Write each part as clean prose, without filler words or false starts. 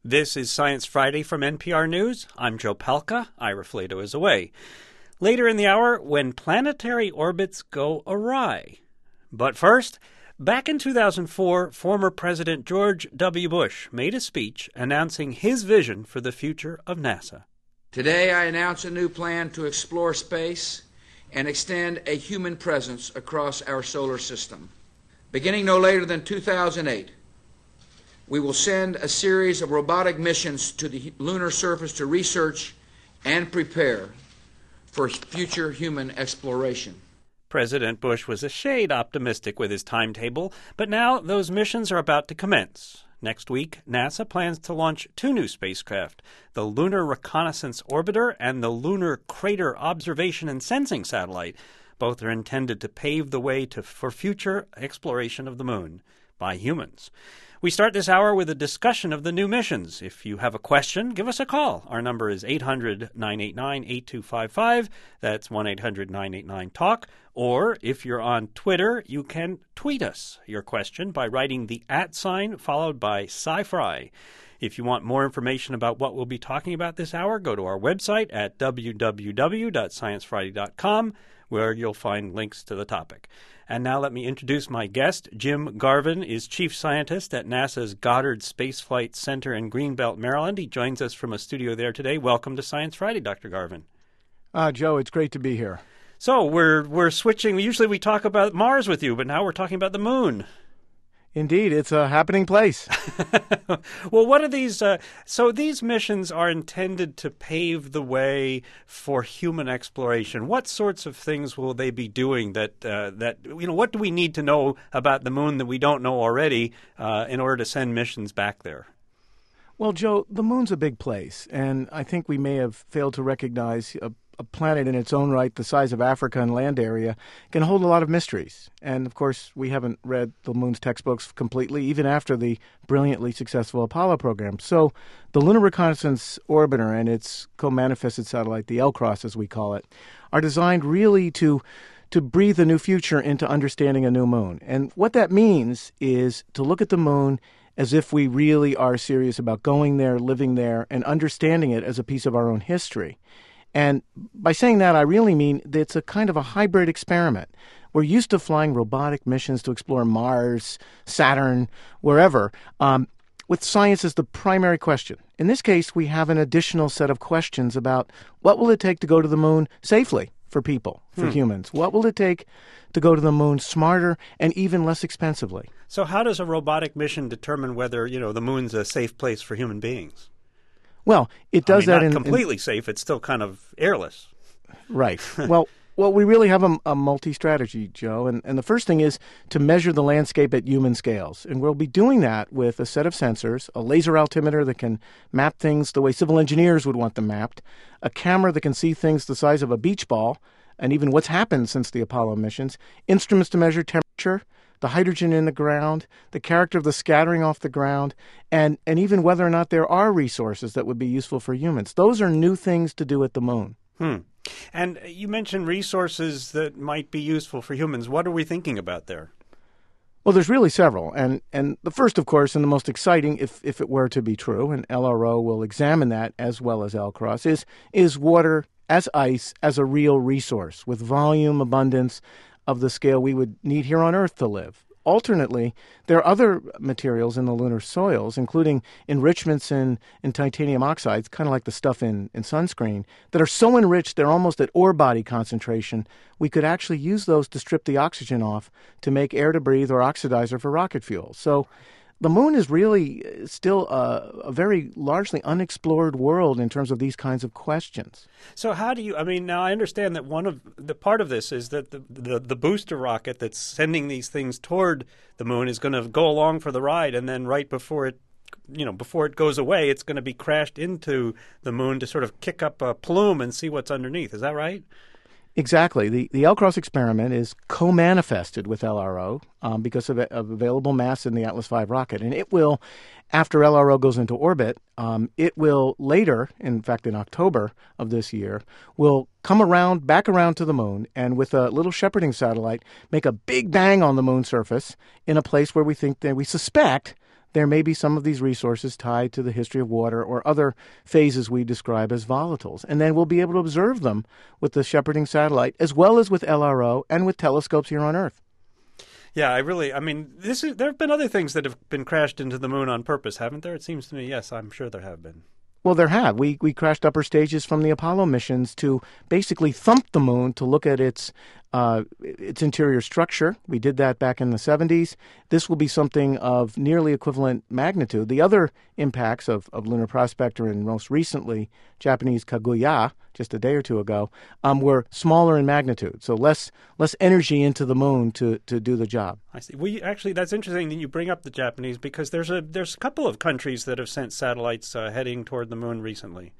This is Science Friday from NPR News. I'm Joe Palca. Ira Flato is away. Later in the hour, when planetary orbits go awry. But first, back in 2004, former President George W. Bush made a speech announcing his vision for the future of NASA. Today, I announce a new plan to explore space and extend a human presence across our solar system. Beginning no later than 2008, we will send a series of robotic missions to the lunar surface to research and prepare for future human exploration. President Bush was a shade optimistic with his timetable, but now those missions are about to commence. Next week, NASA plans to launch 2 new spacecraft, the Lunar Reconnaissance Orbiter and the Lunar Crater Observation and Sensing Satellite. Both are intended to pave the way for future exploration of the moon by humans. We start this hour with a discussion of the new missions. If you have a question, give us a call. Our number is 800-989-8255. That's 1-800-989-TALK. Or if you're on Twitter, you can tweet us your question by writing the @ followed by SciFri. If you want more information about what we'll be talking about this hour, go to our website at www.sciencefriday.com, where you'll find links to the topic. And now let me introduce my guest. Jim Garvin is chief scientist at NASA's Goddard Space Flight Center in Greenbelt, Maryland. He joins us from a studio there today. Welcome to Science Friday, Dr. Garvin. Joe, it's great to be here. So we're switching. Usually we talk about Mars with you, but now we're talking about the moon. Indeed, it's a happening place. Well, what are these? So these missions are intended to pave the way for human exploration. What sorts of things will they be doing that what do we need to know about the moon that we don't know already in order to send missions back there? Well, Joe, the moon's a big place, and I think we may have failed to recognize a planet in its own right, the size of Africa and land area, can hold a lot of mysteries. And, of course, we haven't read the moon's textbooks completely, even after the brilliantly successful Apollo program. So the Lunar Reconnaissance Orbiter and its co-manifested satellite, the LCROSS as we call it, are designed really to breathe a new future into understanding a new moon. And what that means is to look at the moon as if we really are serious about going there, living there, and understanding it as a piece of our own history. And by saying that, I really mean that it's a kind of a hybrid experiment. We're used to flying robotic missions to explore Mars, Saturn, wherever, with science as the primary question. In this case, we have an additional set of questions about what will it take to go to the moon safely for people, for humans? What will it take to go to the moon smarter and even less expensively? So how does a robotic mission determine whether, the moon's a safe place for human beings? Well, it does not that completely safe. It's still kind of airless. Right. Well, we really have a multi-strategy, Joe. And the first thing is to measure the landscape at human scales. And we'll be doing that with a set of sensors, a laser altimeter that can map things the way civil engineers would want them mapped, a camera that can see things the size of a beach ball, and even what's happened since the Apollo missions, instruments to measure temperature, the hydrogen in the ground, the character of the scattering off the ground, and even whether or not there are resources that would be useful for humans. Those are new things to do at the moon. And you mentioned resources that might be useful for humans. What are we thinking about there? Well, there's really several. And the first, of course, and the most exciting, if it were to be true, and LRO will examine that as well as LCROSS, is water as ice as a real resource with volume, abundance, of the scale we would need here on Earth to live. Alternately, there are other materials in the lunar soils, including enrichments in titanium oxides, kind of like the stuff in sunscreen, that are so enriched they're almost at ore body concentration. We could actually use those to strip the oxygen off to make air to breathe or oxidizer for rocket fuel. So the moon is really still a very largely unexplored world in terms of these kinds of questions. So how do you, now I understand that one of the part of this is that the booster rocket that's sending these things toward the moon is going to go along for the ride, and then right before it goes away, it's going to be crashed into the moon to sort of kick up a plume and see what's underneath. Is that right? Exactly. The LCROSS experiment is co-manifested with LRO because of available mass in the Atlas V rocket. And it will, after LRO goes into orbit, it will later, in fact in October of this year, will come back around to the moon, and with a little shepherding satellite, make a big bang on the moon surface in a place where we suspect there may be some of these resources tied to the history of water or other phases we describe as volatiles. And then we'll be able to observe them with the shepherding satellite, as well as with LRO and with telescopes here on Earth. Yeah, there have been other things that have been crashed into the moon on purpose, haven't there? It seems to me, yes, I'm sure there have been. Well, there have. We crashed upper stages from the Apollo missions to basically thump the moon to look at its interior structure. We did that back in the 70s. This will be something of nearly equivalent magnitude. The other impacts of Lunar Prospector and most recently Japanese Kaguya, just a day or two ago, were smaller in magnitude, so less energy into the moon to do the job. I see. Actually, that's interesting that you bring up the Japanese, because there's a couple of countries that have sent satellites heading toward the moon recently.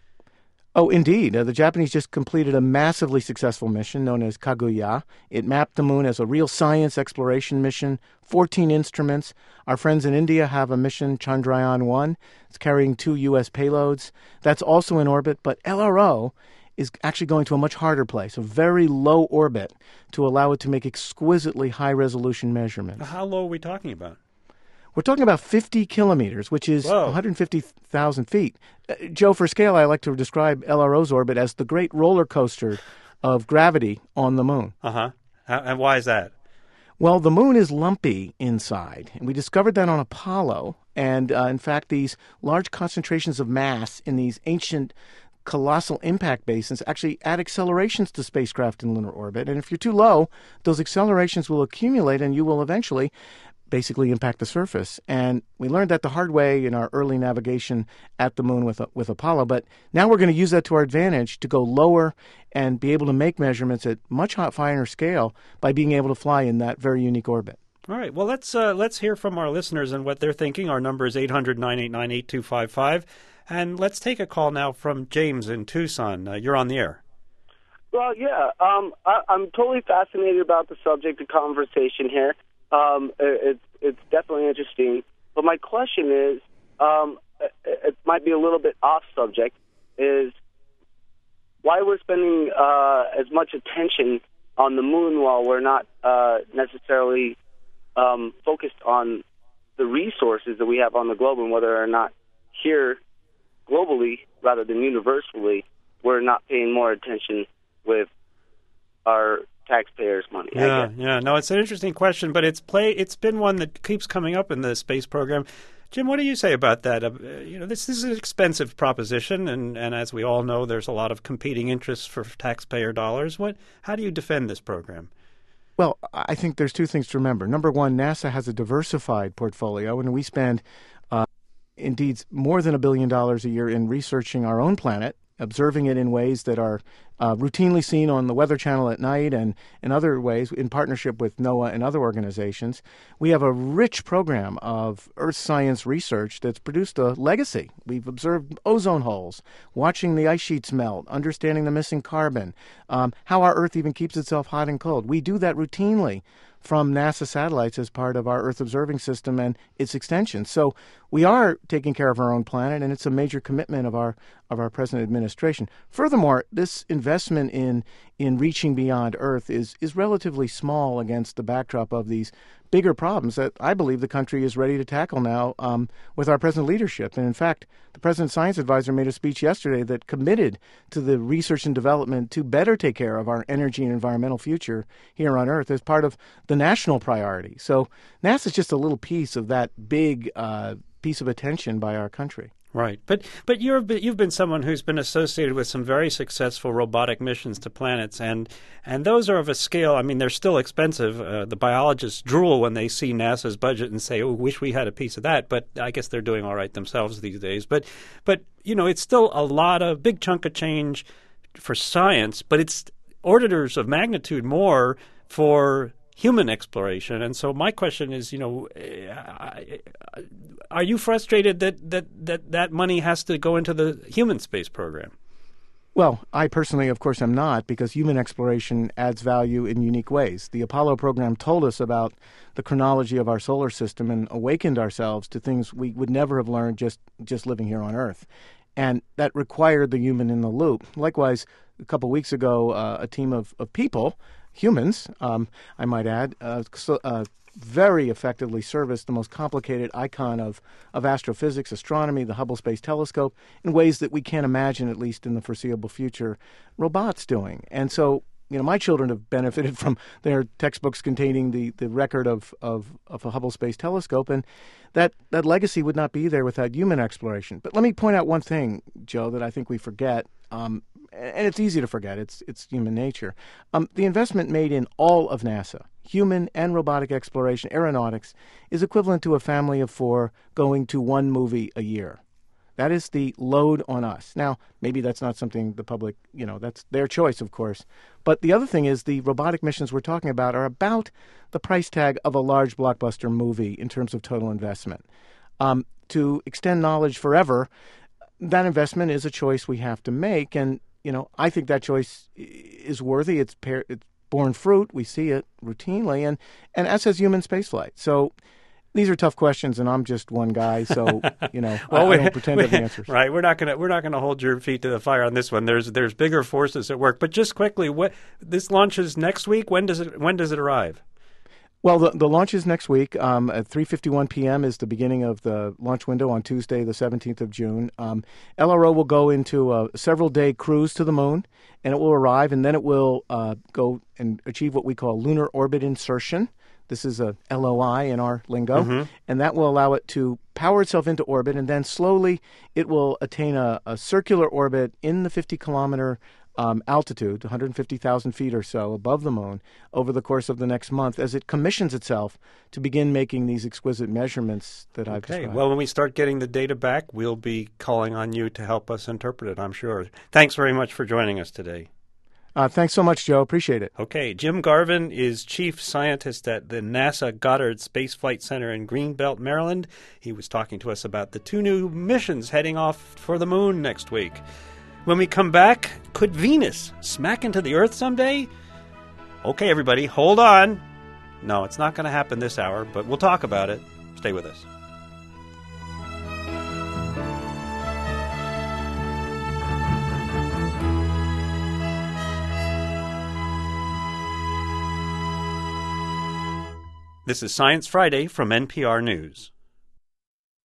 Oh, indeed. The Japanese just completed a massively successful mission known as Kaguya. It mapped the moon as a real science exploration mission, 14 instruments. Our friends in India have a mission, Chandrayaan-1. It's carrying 2 U.S. payloads. That's also in orbit, but LRO is actually going to a much harder place, a very low orbit, to allow it to make exquisitely high-resolution measurements. How low are we talking about? We're talking about 50 kilometers, which is 150,000 feet. Joe, for scale, I like to describe LRO's orbit as the great roller coaster of gravity on the moon. Uh-huh. And why is that? Well, the moon is lumpy inside, and we discovered that on Apollo. And, in fact, these large concentrations of mass in these ancient colossal impact basins actually add accelerations to spacecraft in lunar orbit. And if you're too low, those accelerations will accumulate, and you will eventually basically impact the surface. And we learned that the hard way in our early navigation at the moon with Apollo. But now we're going to use that to our advantage to go lower and be able to make measurements at much finer scale by being able to fly in that very unique orbit. All right. Well, let's hear from our listeners and what they're thinking. Our number is 800-989-8255. And let's take a call now from James in Tucson. You're on the air. Well, yeah. I'm totally fascinated about the subject of conversation here. It's definitely interesting. But my question is, it might be a little bit off subject, is why we're spending as much attention on the moon while we're not necessarily focused on the resources that we have on the globe, and whether or not here globally rather than universally we're not paying more attention with our taxpayers' money. Yeah. No, it's an interesting question, but it's been one that keeps coming up in the space program. Jim, what do you say about that? This is an expensive proposition, and as we all know, there's a lot of competing interests for taxpayer dollars. How do you defend this program? Well, I think there's two things to remember. Number one, NASA has a diversified portfolio, and we spend indeed more than $1 billion a year in researching our own planet, observing it in ways that are routinely seen on the Weather Channel at night and in other ways in partnership with NOAA and other organizations. We have a rich program of earth science research that's produced a legacy. We've observed ozone holes, watching the ice sheets melt, understanding the missing carbon, how our Earth even keeps itself hot and cold. We do that routinely from NASA satellites as part of our Earth observing system and its extensions. So we are taking care of our own planet, and it's a major commitment of our present administration. Furthermore, this investment in reaching beyond Earth is relatively small against the backdrop of these bigger problems that I believe the country is ready to tackle now with our present leadership. And in fact, the President's Science Advisor made a speech yesterday that committed to the research and development to better take care of our energy and environmental future here on Earth as part of the national priority. So NASA is just a little piece of that big piece of attention by our country. Right. But you've been someone who's been associated with some very successful robotic missions to planets, and those are of a scale, I mean, they're still expensive. The biologists drool when they see NASA's budget and say, oh, wish we had a piece of that, but I guess they're doing all right themselves these days. But it's still a big chunk of change for science, but it's orders of magnitude more for human exploration. And so my question is, are you frustrated that money has to go into the human space program? Well, I personally, of course, am not, because human exploration adds value in unique ways. The Apollo program told us about the chronology of our solar system and awakened ourselves to things we would never have learned just living here on Earth. And that required the human in the loop. Likewise, a couple of weeks ago, a team of people, humans, I might add, very effectively service the most complicated icon of astrophysics, astronomy, the Hubble Space Telescope, in ways that we can't imagine, at least in the foreseeable future, robots doing. And so, my children have benefited from their textbooks containing the record of a Hubble Space Telescope, and that legacy would not be there without human exploration. But let me point out one thing, Joe, that I think we forget, and it's easy to forget. It's human nature. The investment made in all of NASA, human and robotic exploration, aeronautics, is equivalent to a family of 4 going to 1 movie a year. That is the load on us. Now, maybe that's not something the public, that's their choice, of course. But the other thing is the robotic missions we're talking about are about the price tag of a large blockbuster movie in terms of total investment. To extend knowledge forever, that investment is a choice we have to make. And, I think that choice is worthy. It's borne fruit. We see it routinely. And as has human spaceflight. So these are tough questions, and I'm just one guy, so I don't pretend to have the answers. Right, we're not gonna hold your feet to the fire on this one. There's bigger forces at work. But just quickly, this launches next week. When does it arrive? Well, the launch is next week. At 3:51 p.m. is the beginning of the launch window on Tuesday, the 17th of June. LRO will go into a several-day cruise to the moon, and it will arrive, and then it will go and achieve what we call lunar orbit insertion. This is a LOI in our lingo, and that will allow it to power itself into orbit, and then slowly it will attain a circular orbit in the 50-kilometer altitude, 150,000 feet or so above the moon, over the course of the next month as it commissions itself to begin making these exquisite measurements that I've described. Okay, well, when we start getting the data back, we'll be calling on you to help us interpret it, I'm sure. Thanks very much for joining us today. Thanks so much, Joe. Appreciate it. Okay. Jim Garvin is chief scientist at the NASA Goddard Space Flight Center in Greenbelt, Maryland. He was talking to us about the 2 new missions heading off for the moon next week. When we come back, could Venus smack into the Earth someday? Okay, everybody, hold on. No, it's not going to happen this hour, but we'll talk about it. Stay with us. This is Science Friday from NPR News.